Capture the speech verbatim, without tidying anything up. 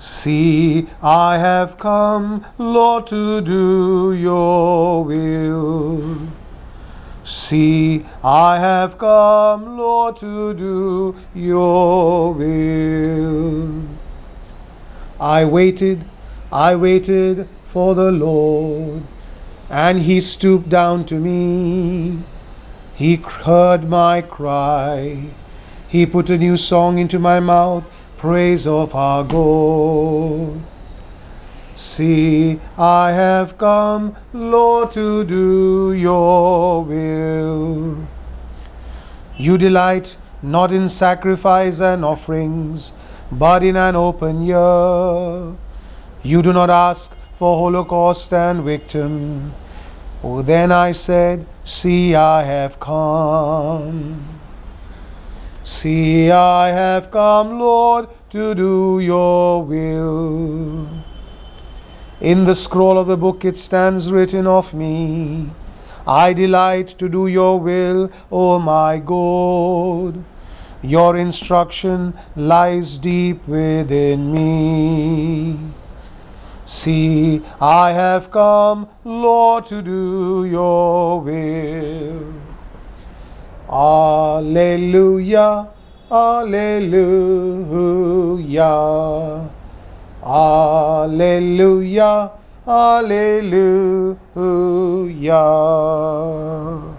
See, I have come, Lord, to do your will. See, I have come, Lord, to do your will. I waited, I waited for the Lord, and he stooped down to me. He heard my cry. He put a new song into my mouth, praise of our God. See, I have come, Lord, to do your will. You delight not in sacrifice and offerings, but in an open ear. You do not ask for holocaust and victim. Oh, then I said, see, I have come. See, I have come, Lord, to do your will. In the scroll of the book it stands written of me, I delight to do your will, O my God. Your instruction lies deep within me. See, I have come, Lord, to do your will. Alleluia, alleluia. Alleluia, alleluia.